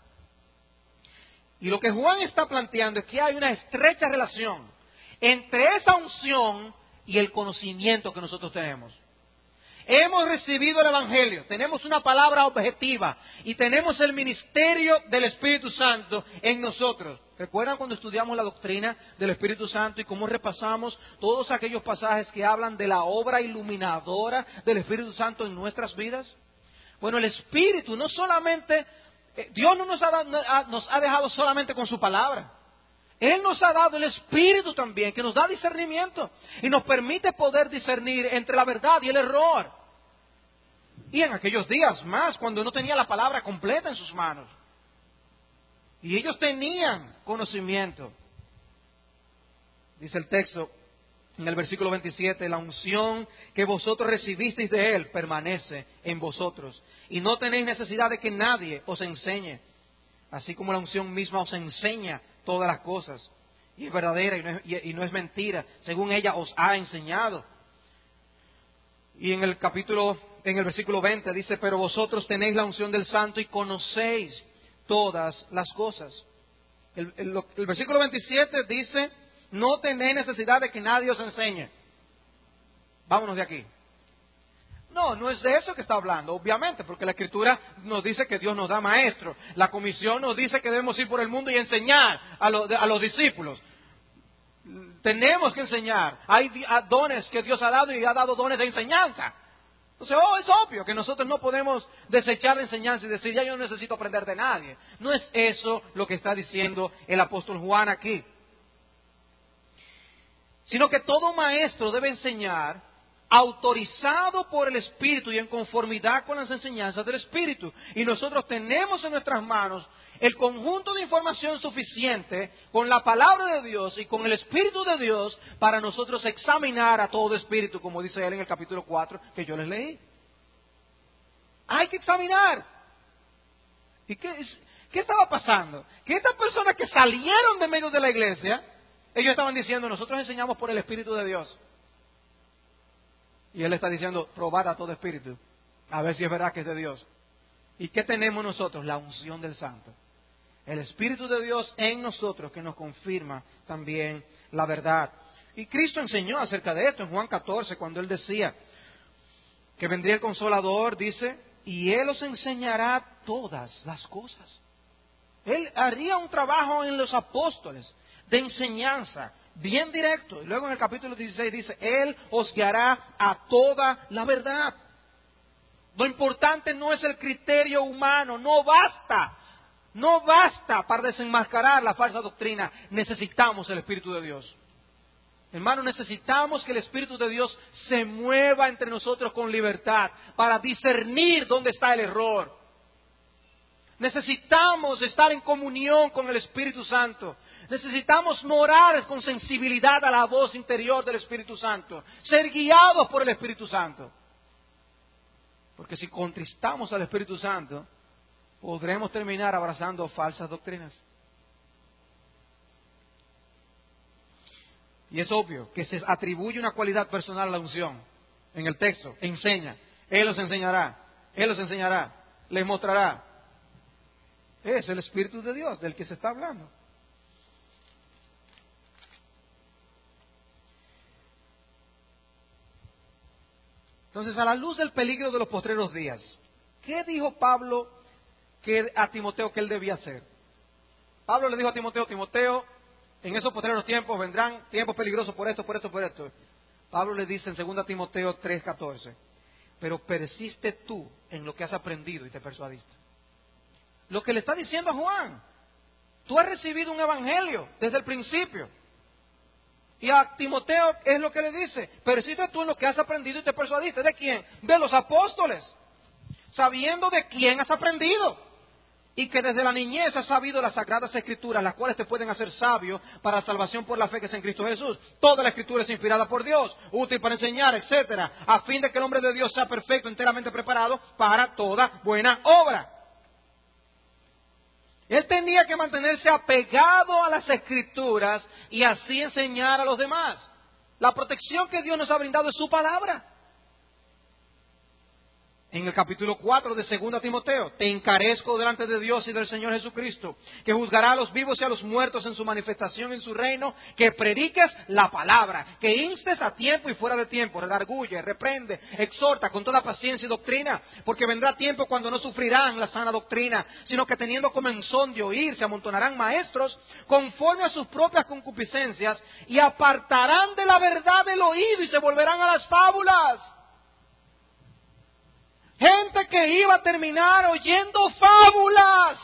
Y lo que Juan está planteando es que hay una estrecha relación entre esa unción y el conocimiento que nosotros tenemos. Hemos recibido el Evangelio, tenemos una palabra objetiva y tenemos el ministerio del Espíritu Santo en nosotros. ¿Recuerdan cuando estudiamos la doctrina del Espíritu Santo y cómo repasamos todos aquellos pasajes que hablan de la obra iluminadora del Espíritu Santo en nuestras vidas? Bueno, el Espíritu no solamente... Dios no nos ha dejado solamente con su palabra. Él nos ha dado el Espíritu también, que nos da discernimiento y nos permite poder discernir entre la verdad y el error. Y en aquellos días más, cuando no tenía la palabra completa en sus manos. Y ellos tenían conocimiento. Dice el texto en el versículo 27, la unción que vosotros recibisteis de Él permanece en vosotros. Y no tenéis necesidad de que nadie os enseñe, así como la unción misma os enseña todas las cosas. Y es verdadera y no es mentira, según ella os ha enseñado. Y en el versículo 20 dice, pero vosotros tenéis la unción del Santo y conocéis todas las cosas. El versículo 27 dice, no tenéis necesidad de que nadie os enseñe. Vámonos de aquí. No es de eso que está hablando, obviamente, porque la Escritura nos dice que Dios nos da maestros. La comisión nos dice que debemos ir por el mundo y enseñar a los discípulos. Tenemos que enseñar. Hay dones que Dios ha dado y ha dado dones de enseñanza. Entonces, es obvio que nosotros no podemos desechar la enseñanza y decir, ya yo no necesito aprender de nadie. No es eso lo que está diciendo el apóstol Juan aquí. Sino que todo maestro debe enseñar autorizado por el Espíritu y en conformidad con las enseñanzas del Espíritu. Y nosotros tenemos en nuestras manos el conjunto de información suficiente con la palabra de Dios y con el Espíritu de Dios para nosotros examinar a todo espíritu, como dice él en el capítulo 4 que yo les leí. Hay que examinar. ¿Y qué estaba pasando? Que estas personas que salieron de medio de la iglesia, ellos estaban diciendo, nosotros enseñamos por el Espíritu de Dios. Y él está diciendo, probad a todo espíritu, a ver si es verdad que es de Dios. ¿Y qué tenemos nosotros? La unción del Santo. El Espíritu de Dios en nosotros que nos confirma también la verdad. Y Cristo enseñó acerca de esto en Juan 14, cuando Él decía que vendría el Consolador, dice, y Él os enseñará todas las cosas. Él haría un trabajo en los apóstoles de enseñanza, bien directo. Y luego en el capítulo 16 dice, Él os guiará a toda la verdad. Lo importante no es el criterio humano, no basta para desenmascarar la falsa doctrina. Necesitamos el Espíritu de Dios. Hermano, necesitamos que el Espíritu de Dios se mueva entre nosotros con libertad para discernir dónde está el error. Necesitamos estar en comunión con el Espíritu Santo. Necesitamos morar con sensibilidad a la voz interior del Espíritu Santo. Ser guiados por el Espíritu Santo. Porque si contristamos al Espíritu Santo, podremos terminar abrazando falsas doctrinas. Y es obvio que se atribuye una cualidad personal a la unción. En el texto, enseña. Él os enseñará. Él os enseñará. Les mostrará. Es el Espíritu de Dios del que se está hablando. Entonces, a la luz del peligro de los postreros días, ¿qué dijo Pablo a Timoteo que él debía hacer? Pablo le dijo a Timoteo, Timoteo, en esos postreros tiempos vendrán tiempos peligrosos por esto. Pablo le dice en 2 Timoteo 3:14, pero persiste tú en lo que has aprendido y te persuadiste. Lo que le está diciendo a Juan, tú has recibido un evangelio desde el principio. Y a Timoteo es lo que le dice, persiste tú en lo que has aprendido y te persuadiste. ¿De quién? De los apóstoles. Sabiendo de quién has aprendido. Y que desde la niñez has sabido las sagradas escrituras, las cuales te pueden hacer sabio para la salvación por la fe que es en Cristo Jesús. Toda la escritura es inspirada por Dios, útil para enseñar, etcétera, a fin de que el hombre de Dios sea perfecto, enteramente preparado para toda buena obra. Él tenía que mantenerse apegado a las Escrituras y así enseñar a los demás. La protección que Dios nos ha brindado es su palabra. En el capítulo 4 de 2 Timoteo, te encarezco delante de Dios y del Señor Jesucristo, que juzgará a los vivos y a los muertos en su manifestación en su reino, que prediques la palabra, que instes a tiempo y fuera de tiempo, redarguye, reprende, exhorta con toda paciencia y doctrina, porque vendrá tiempo cuando no sufrirán la sana doctrina, sino que teniendo comezón de oír, se amontonarán maestros conforme a sus propias concupiscencias y apartarán de la verdad el oído y se volverán a las fábulas. Gente que iba a terminar oyendo fábulas.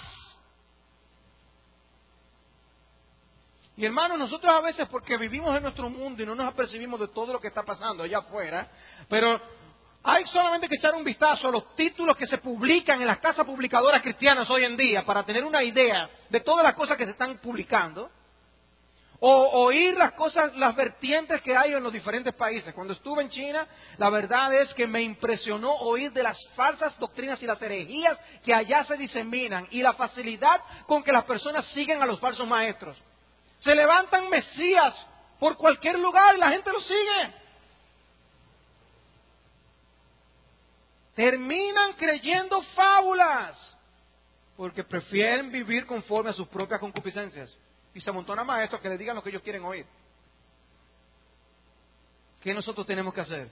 Y hermanos, nosotros a veces porque vivimos en nuestro mundo y no nos apercibimos de todo lo que está pasando allá afuera, pero hay solamente que echar un vistazo a los títulos que se publican en las casas publicadoras cristianas hoy en día para tener una idea de todas las cosas que se están publicando. o oír las cosas, las vertientes que hay en los diferentes países. Cuando estuve en China, la verdad es que me impresionó oír de las falsas doctrinas y las herejías que allá se diseminan y la facilidad con que las personas siguen a los falsos maestros. Se levantan mesías por cualquier lugar y la gente los sigue. Terminan creyendo fábulas porque prefieren vivir conforme a sus propias concupiscencias. Y se amontonan maestros que les digan lo que ellos quieren oír. ¿Qué nosotros tenemos que hacer?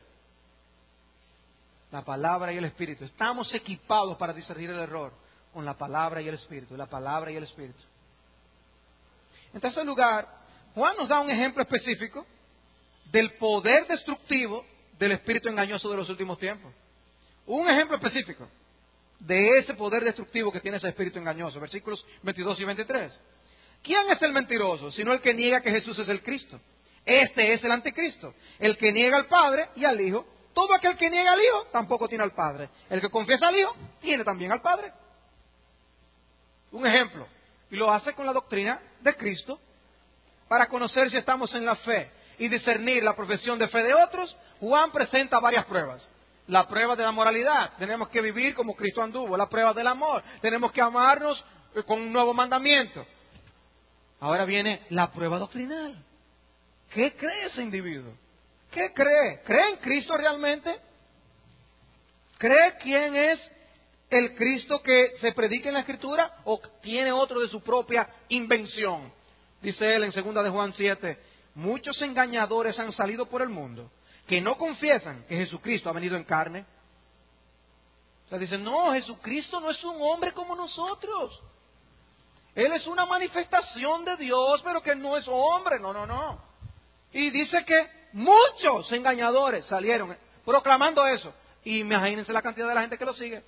La palabra y el Espíritu. Estamos equipados para discernir el error con la palabra y el Espíritu. La palabra y el Espíritu. En tercer lugar, Juan nos da un ejemplo específico del poder destructivo del espíritu engañoso de los últimos tiempos. Un ejemplo específico de ese poder destructivo que tiene ese espíritu engañoso. Versículos 22 y 23. ¿Quién es el mentiroso, sino el que niega que Jesús es el Cristo? Este es el anticristo, el que niega al Padre y al Hijo. Todo aquel que niega al Hijo tampoco tiene al Padre. El que confiesa al Hijo tiene también al Padre. Un ejemplo, y lo hace con la doctrina de Cristo, para conocer si estamos en la fe y discernir la profesión de fe de otros. Juan presenta varias pruebas. La prueba de la moralidad, tenemos que vivir como Cristo anduvo. La prueba del amor, tenemos que amarnos con un nuevo mandamiento. Ahora viene la prueba doctrinal. ¿Qué cree ese individuo? ¿Qué cree? ¿Cree en Cristo realmente? ¿Cree quién es el Cristo que se predica en la Escritura o tiene otro de su propia invención? Dice él en 2 de Juan 7, muchos engañadores han salido por el mundo que no confiesan que Jesucristo ha venido en carne. O sea, dicen, no, Jesucristo no es un hombre como nosotros. Él es una manifestación de Dios, pero que no es hombre, no. Y dice que muchos engañadores salieron proclamando eso. Y imagínense la cantidad de la gente que lo sigue.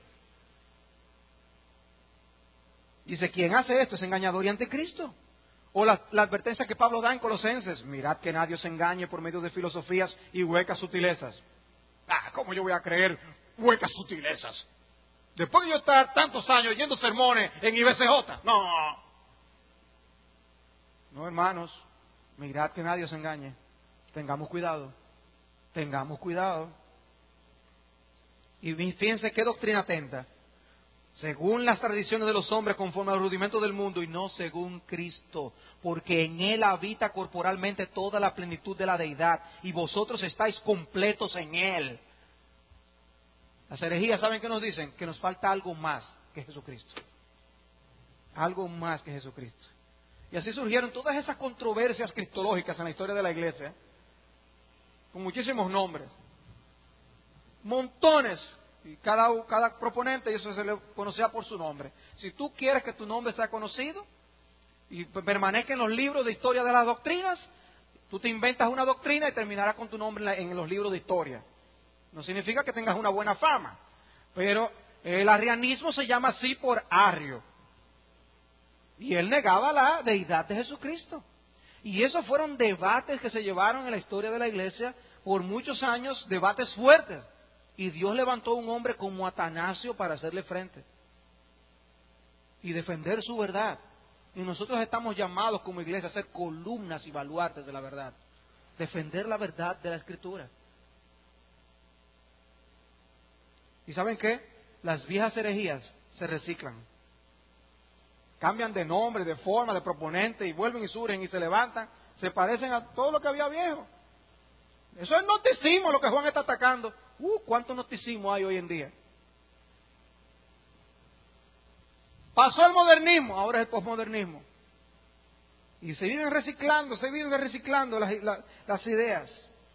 Dice, ¿quién hace esto? Es engañador y anticristo. O la advertencia que Pablo da en Colosenses, mirad que nadie os engañe por medio de filosofías y huecas sutilezas. ¿Cómo yo voy a creer huecas sutilezas? Después de yo estar tantos años oyendo sermones en IBCJ. No, hermanos, mirad que nadie os engañe. Tengamos cuidado. Y fíjense qué doctrina atenta. Según las tradiciones de los hombres, conforme al rudimento del mundo, y no según Cristo, porque en Él habita corporalmente toda la plenitud de la deidad, y vosotros estáis completos en Él. Las herejías, ¿saben qué nos dicen? Que nos falta algo más que Jesucristo. Algo más que Jesucristo. Y así surgieron todas esas controversias cristológicas en la historia de la iglesia, con muchísimos nombres. Montones. Y cada proponente, y eso se le conocía por su nombre. Si tú quieres que tu nombre sea conocido y permanezca en los libros de historia de las doctrinas, tú te inventas una doctrina y terminarás con tu nombre en los libros de historia. No significa que tengas una buena fama, pero el arrianismo se llama así por Arrio. Y él negaba la deidad de Jesucristo. Y esos fueron debates que se llevaron en la historia de la iglesia por muchos años, debates fuertes. Y Dios levantó un hombre como Atanasio para hacerle frente y defender su verdad. Y nosotros estamos llamados como iglesia a ser columnas y baluartes de la verdad. Defender la verdad de la Escritura. ¿Y saben qué? Las viejas herejías se reciclan. Cambian de nombre, de forma, de proponente y vuelven y surgen y se levantan. Se parecen a todo lo que había viejo. Eso es gnosticismo lo que Juan está atacando. ¿Cuánto gnosticismo hay hoy en día? Pasó el modernismo, ahora es el posmodernismo. Y se vienen reciclando las ideas.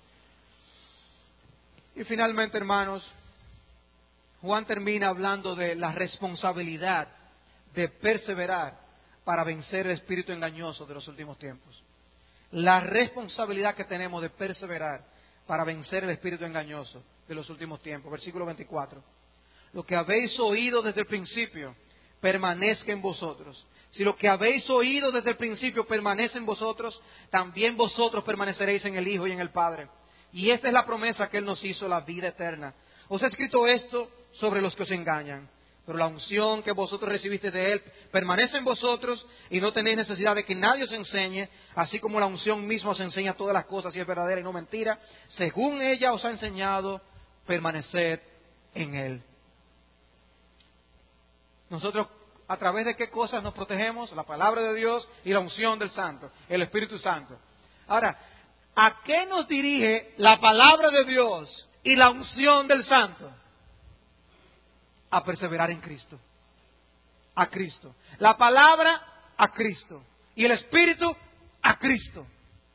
Y finalmente, hermanos, Juan termina hablando de la responsabilidad de perseverar para vencer el espíritu engañoso de los últimos tiempos. La responsabilidad que tenemos de perseverar para vencer el espíritu engañoso de los últimos tiempos. Versículo 24. Lo que habéis oído desde el principio permanezca en vosotros. Si lo que habéis oído desde el principio permanece en vosotros, también vosotros permaneceréis en el Hijo y en el Padre. Y esta es la promesa que Él nos hizo, la vida eterna. Os he escrito esto sobre los que os engañan, Pero la unción que vosotros recibiste de Él permanece en vosotros y no tenéis necesidad de que nadie os enseñe, así como la unción misma os enseña todas las cosas y es verdadera y no mentira. Según ella os ha enseñado, permaneced en Él. Nosotros, ¿a través de qué cosas nos protegemos? La palabra de Dios y la unción del Santo, el Espíritu Santo. Ahora, ¿a qué nos dirige la palabra de Dios y la unción del Santo? A perseverar en Cristo. A Cristo. La palabra a Cristo. Y el Espíritu a Cristo.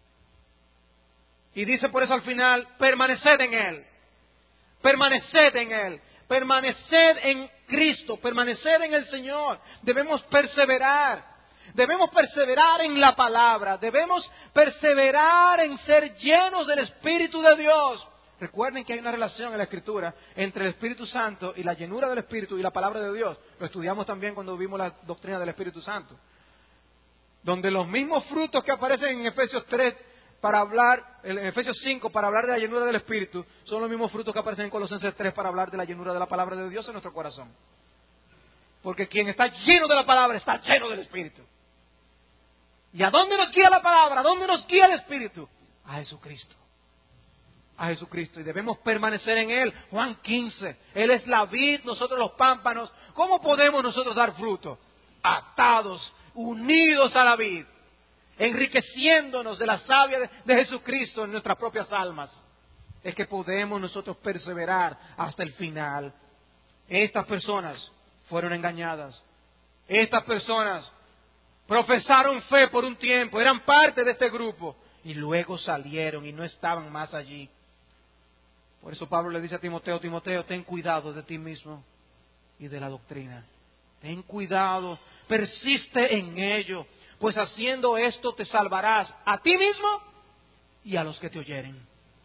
Y dice por eso al final, permaneced en Él. Permaneced en Él. Permaneced en Cristo. Permaneced en el Señor. Debemos perseverar. Debemos perseverar en la palabra. Debemos perseverar en ser llenos del Espíritu de Dios. Recuerden que hay una relación en la Escritura entre el Espíritu Santo y la llenura del Espíritu y la palabra de Dios. Lo estudiamos también cuando vimos la doctrina del Espíritu Santo. Donde los mismos frutos que aparecen en Efesios 3 para hablar, en Efesios 5 para hablar de la llenura del Espíritu, son los mismos frutos que aparecen en Colosenses 3 para hablar de la llenura de la palabra de Dios en nuestro corazón. Porque quien está lleno de la palabra está lleno del Espíritu. ¿Y a dónde nos guía la palabra? ¿A dónde nos guía el Espíritu? A Jesucristo. A Jesucristo, y debemos permanecer en Él. Juan 15, Él es la vid, nosotros los pámpanos. ¿Cómo podemos nosotros dar fruto? Atados, unidos a la vid, enriqueciéndonos de la savia de Jesucristo en nuestras propias almas. Es que podemos nosotros perseverar hasta el final. Estas personas fueron engañadas. Estas personas profesaron fe por un tiempo, eran parte de este grupo, y luego salieron y no estaban más allí. Por eso Pablo le dice a Timoteo, Timoteo, ten cuidado de ti mismo y de la doctrina. Ten cuidado, persiste en ello, pues haciendo esto te salvarás a ti mismo y a los que te oyeren.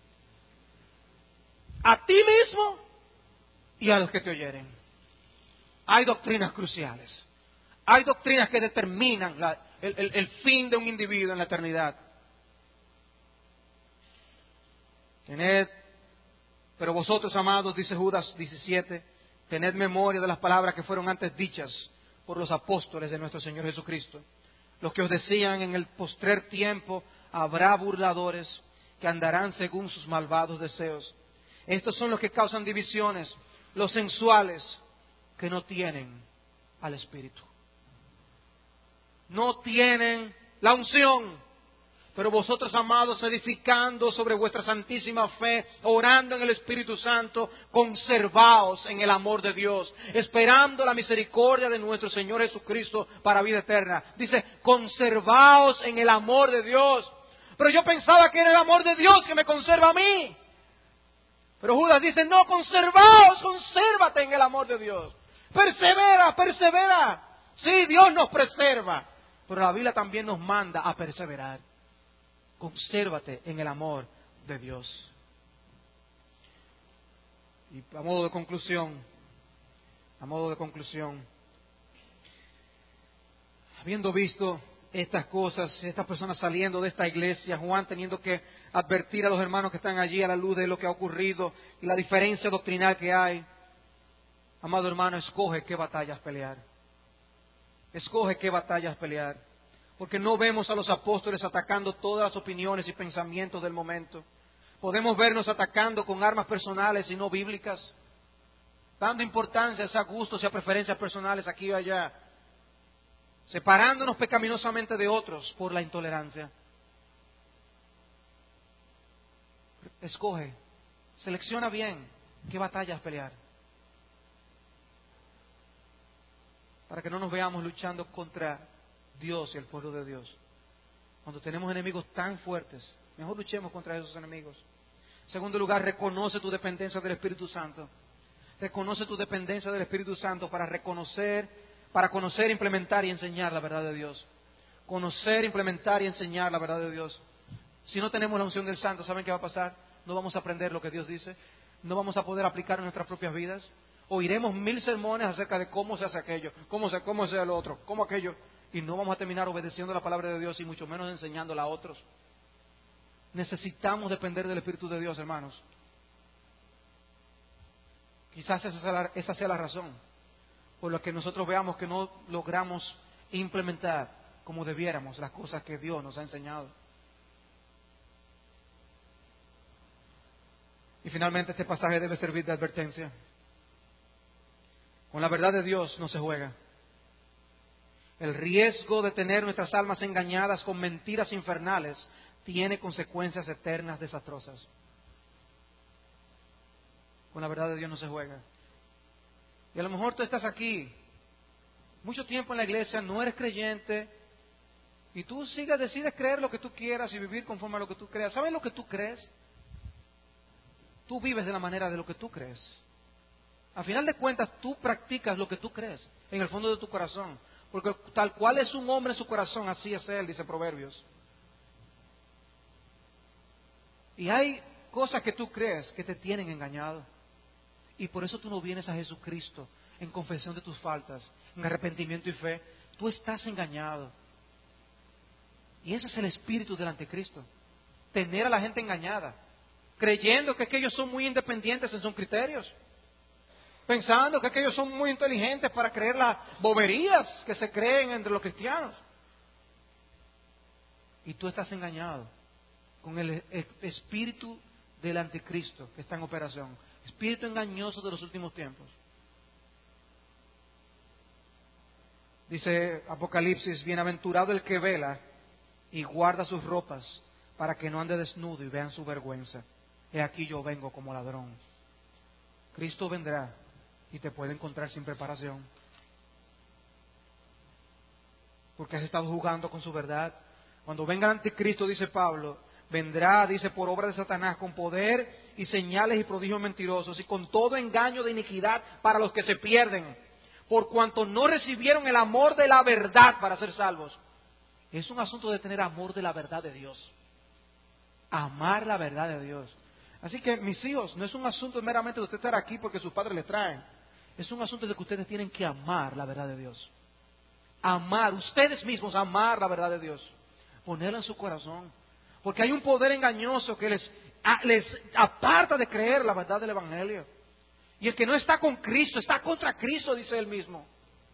A ti mismo y a los que te oyeren. Hay doctrinas cruciales. Hay doctrinas que determinan el fin de un individuo en la eternidad. Pero vosotros, amados, dice Judas 17, tened memoria de las palabras que fueron antes dichas por los apóstoles de nuestro Señor Jesucristo, los que os decían: en el postrer tiempo habrá burladores que andarán según sus malvados deseos. Estos son los que causan divisiones, los sensuales, que no tienen al Espíritu. No tienen la unción. Pero vosotros, amados, edificando sobre vuestra santísima fe, orando en el Espíritu Santo, conservaos en el amor de Dios, esperando la misericordia de nuestro Señor Jesucristo para vida eterna. Dice, conservaos en el amor de Dios. Pero yo pensaba que era el amor de Dios que me conserva a mí. Pero Judas dice, no, conservaos, consérvate en el amor de Dios. Persevera, persevera. Sí, Dios nos preserva, pero la Biblia también nos manda a perseverar. Consérvate en el amor de Dios. Y a modo de conclusión, habiendo visto estas cosas, estas personas saliendo de esta iglesia, Juan teniendo que advertir a los hermanos que están allí a la luz de lo que ha ocurrido y la diferencia doctrinal que hay, amado hermano, escoge qué batallas pelear. Escoge qué batallas pelear. Porque no vemos a los apóstoles atacando todas las opiniones y pensamientos del momento. Podemos vernos atacando con armas personales y no bíblicas, dando importancia a gustos y a preferencias personales aquí y allá, separándonos pecaminosamente de otros por la intolerancia. Escoge, selecciona bien qué batallas pelear, para que no nos veamos luchando contra Dios y el pueblo de Dios. Cuando tenemos enemigos tan fuertes, mejor luchemos contra esos enemigos. En segundo lugar, reconoce tu dependencia del Espíritu Santo. Reconoce tu dependencia del Espíritu Santo para conocer, implementar y enseñar la verdad de Dios. Conocer, implementar y enseñar la verdad de Dios. Si no tenemos la unción del Santo, ¿saben qué va a pasar? No vamos a aprender lo que Dios dice. No vamos a poder aplicar en nuestras propias vidas. Oiremos 1000 sermones acerca de cómo se hace aquello, cómo se hace lo otro, cómo aquello. Y no vamos a terminar obedeciendo la palabra de Dios y mucho menos enseñándola a otros. Necesitamos depender del Espíritu de Dios, hermanos. Quizás esa sea la razón por lo que nosotros veamos que no logramos implementar como debiéramos las cosas que Dios nos ha enseñado. Y finalmente este pasaje debe servir de advertencia. Con la verdad de Dios no se juega. El riesgo de tener nuestras almas engañadas con mentiras infernales tiene consecuencias eternas desastrosas. Con la verdad de Dios no se juega. Y a lo mejor tú estás aquí, mucho tiempo en la iglesia, no eres creyente, y tú decides creer lo que tú quieras y vivir conforme a lo que tú creas. ¿Sabes lo que tú crees? Tú vives de la manera de lo que tú crees. A final de cuentas, tú practicas lo que tú crees en el fondo de tu corazón. Porque tal cual es un hombre en su corazón, así es él, dice Proverbios. Y hay cosas que tú crees que te tienen engañado. Y por eso tú no vienes a Jesucristo en confesión de tus faltas, en arrepentimiento y fe. Tú estás engañado. Y ese es el espíritu del anticristo. Tener a la gente engañada, creyendo que ellos son muy independientes en sus criterios, pensando que ellos son muy inteligentes para creer las boberías que se creen entre los cristianos. Y tú estás engañado con el espíritu del anticristo que está en operación, espíritu engañoso de los últimos tiempos. Dice Apocalipsis: bienaventurado el que vela y guarda sus ropas, para que no ande desnudo y vean su vergüenza. He aquí yo vengo como ladrón. Cristo vendrá y te puede encontrar sin preparación, porque has estado jugando con su verdad. Cuando venga el anticristo, dice Pablo, vendrá, dice, por obra de Satanás, con poder y señales y prodigios mentirosos, y con todo engaño de iniquidad para los que se pierden, por cuanto no recibieron el amor de la verdad para ser salvos. Es un asunto de tener amor de la verdad de Dios. Amar la verdad de Dios. Así que, mis hijos, no es un asunto meramente de usted estar aquí porque sus padres les traen. Es un asunto de que ustedes tienen que amar la verdad de Dios. Amar, ustedes mismos, amar la verdad de Dios. Ponerla en su corazón. Porque hay un poder engañoso que les aparta de creer la verdad del Evangelio. Y el que no está con Cristo, está contra Cristo, dice él mismo.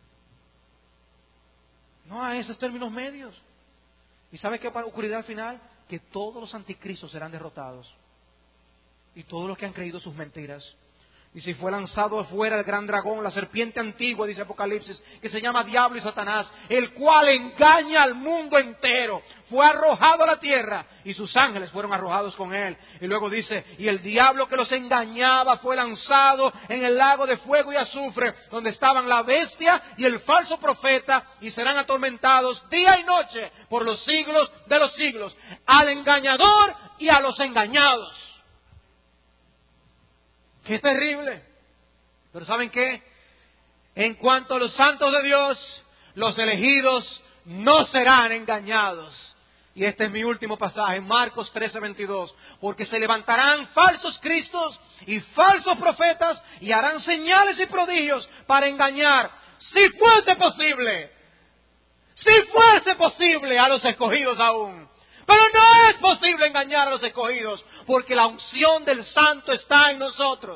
No a esos términos medios. ¿Y sabe qué va a ocurrir al final? Que todos los anticristos serán derrotados. Y todos los que han creído sus mentiras. Y si fue lanzado afuera el gran dragón, la serpiente antigua, dice Apocalipsis, que se llama Diablo y Satanás, el cual engaña al mundo entero, fue arrojado a la tierra y sus ángeles fueron arrojados con él. Y luego dice, y el diablo que los engañaba fue lanzado en el lago de fuego y azufre, donde estaban la bestia y el falso profeta, y serán atormentados día y noche por los siglos de los siglos. Al engañador y a los engañados. ¡Qué terrible! Pero ¿saben qué? En cuanto a los santos de Dios, los elegidos no serán engañados. Y este es mi último pasaje, Marcos 13:22. Porque se levantarán falsos cristos y falsos profetas y harán señales y prodigios para engañar, si fuese posible, a los escogidos aún. Pero no es posible engañar a los escogidos, porque la unción del Santo está en nosotros.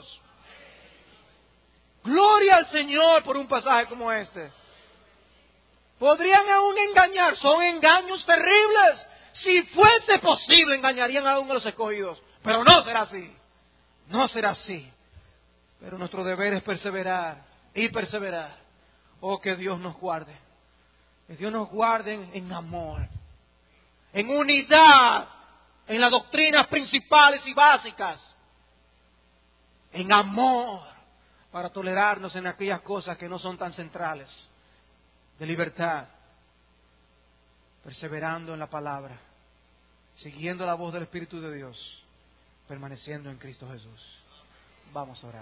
Gloria al Señor por un pasaje como este. Podrían aún engañar, son engaños terribles. Si fuese posible, engañarían aún a los escogidos. Pero no será así. No será así. Pero nuestro deber es perseverar y perseverar. Oh, que Dios nos guarde. Que Dios nos guarde en amor. En unidad, en las doctrinas principales y básicas, en amor, para tolerarnos en aquellas cosas que no son tan centrales, de libertad, perseverando en la palabra, siguiendo la voz del Espíritu de Dios, permaneciendo en Cristo Jesús. Vamos a orar.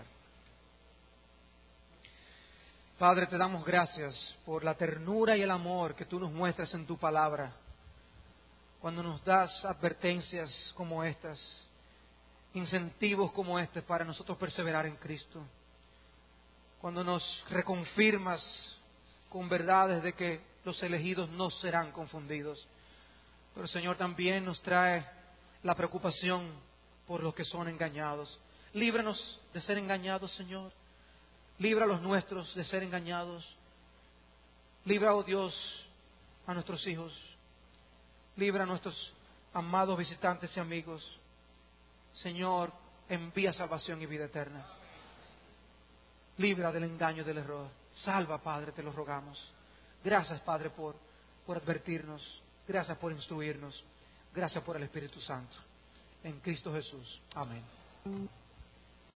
Padre, te damos gracias por la ternura y el amor que tú nos muestras en tu palabra, cuando nos das advertencias como estas, incentivos como este para nosotros perseverar en Cristo. Cuando nos reconfirmas con verdades de que los elegidos no serán confundidos. Pero Señor, también nos trae la preocupación por los que son engañados. Líbranos de ser engañados, Señor. Libra a los nuestros de ser engañados. Libra, oh Dios, a nuestros hijos. Libra a nuestros amados visitantes y amigos. Señor, envía salvación y vida eterna. Libra del engaño y del error. Salva, Padre, te lo rogamos. Gracias, Padre, por advertirnos. Gracias por instruirnos. Gracias por el Espíritu Santo. En Cristo Jesús. Amén.